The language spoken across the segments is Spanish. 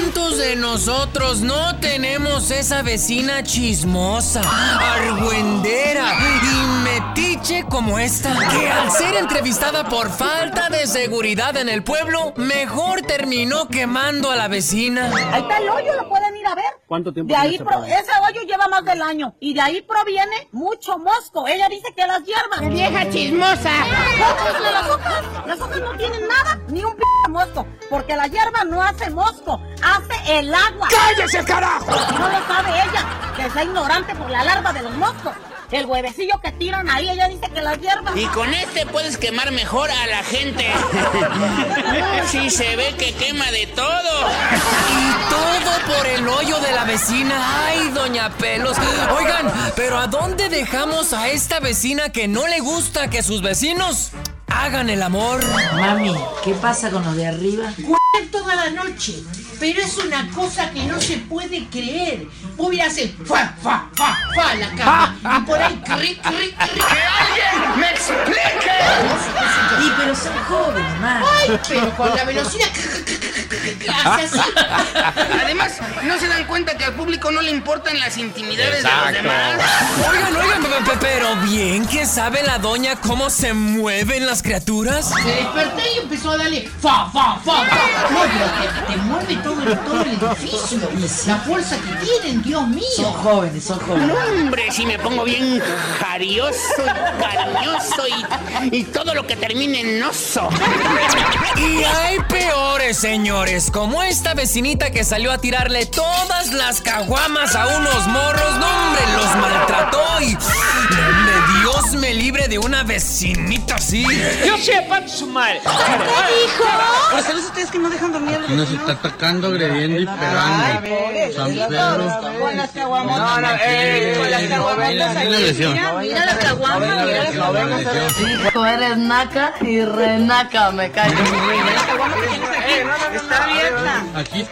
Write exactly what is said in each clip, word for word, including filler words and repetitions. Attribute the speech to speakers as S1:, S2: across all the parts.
S1: ¿Cuántos de nosotros no tenemos esa vecina chismosa, argüendera y metiche como esta? Que al ser entrevistada por falta de seguridad en el pueblo, mejor terminó quemando a la vecina.
S2: Ahí está el hoyo, lo pueden ir a ver.
S3: ¿Cuánto tiempo
S2: de ahí
S3: tiene
S2: pro- ese hoyo lleva más del año y de ahí proviene mucho mosco. Ella dice que las hierbas.
S4: ¡Vieja chismosa!
S2: Cómprale las hojas. Las hojas no tienen nada, ni un p mosco, porque la hierba no hace mosco, hace el agua.
S4: ¡Cállese, carajo!
S2: No lo sabe ella, que está ignorante por la larva de los moscos. El huevecillo que tiran ahí, ella dice que las hierbas.
S5: Y con este puedes quemar mejor a la gente. Sí se ve que quema de todo.
S1: Y todo por el hoyo de la vecina. Ay, doña Pelos. Oigan, pero ¿a dónde dejamos a esta vecina que no le gusta que sus vecinos hagan el amor?
S6: Mami, ¿qué pasa con los de arriba?
S7: Cuenten toda la noche, pero es una cosa que no se puede creer. Vos mirás el fa, fa, fa, fa la cama y por ahí cri, cri, cri.
S4: ¡Que alguien me explique!
S6: Sí, pero son jóvenes, mami.
S7: Ay, pero con la velocidad hace así.
S5: Además, ¿no se dan cuenta que al público no le importan las intimidades de los demás?
S1: Oigan, oigan, pe- pe- pero bien que sabe la doña cómo se mueven las criaturas.
S7: Se desperté y empezó a darle fa, fa, fa, fa. No, pero te, te mueve todo el, todo el edificio. La fuerza que tienen, Dios mío.
S6: Son jóvenes, son jóvenes.
S5: Hombre, si me pongo bien jarioso y cariñoso y, y todo lo que termine en oso.
S1: Y hay peores, señores, como esta vecinita que salió a tirarle todas las caguamas a unos morros. No, hombre, los maltrató y... no, hombre, Dios me libre de una vecinita así.
S4: ¡Yo sepa su madre!
S2: ¿Qué dijo?
S8: Pues son ustedes que no dejan dormir a los
S3: Nos
S8: vecinos.
S3: está atacando, agrediendo y pegando. San Pedro.
S2: Con las caguamas.
S8: No, no, eh, con las caguamas aquí.
S3: Mira,
S2: Mira las caguamas, mira las caguamas.
S6: Tú eres naca y renaca, me cae.
S8: Está abierta.
S3: Aquí.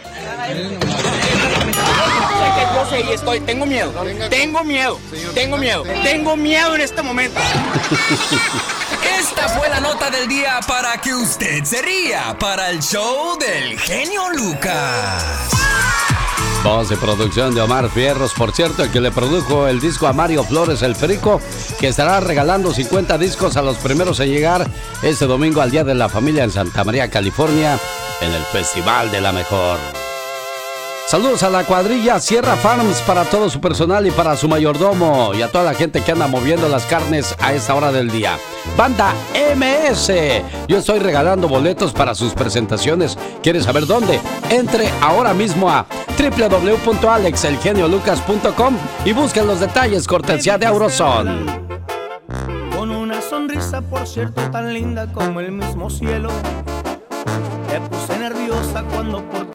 S4: Sé que yo sé y estoy, tengo miedo, tengo miedo, tengo miedo, tengo miedo en este momento.
S1: Esta fue la nota del día para que usted se ría para el show del genio Lucas.
S9: Voz de producción de Omar Fierros, por cierto, el que le produjo el disco a Mario Flores el Perico, que estará regalando cincuenta discos a los primeros en llegar este domingo al Día de la Familia en Santa María, California, en el Festival de la Mejor. Saludos a la cuadrilla Sierra Farms para todo su personal y para su mayordomo y a toda la gente que anda moviendo las carnes a esta hora del día. Banda M S, yo estoy regalando boletos para sus presentaciones. ¿Quieres saber dónde? Entre ahora mismo a doble u doble u doble u punto alex el genio lucas punto com y busquen los detalles, cortesía de Auroson.
S10: Con una sonrisa, por cierto, tan linda como el mismo cielo. Te puse nerviosa cuando por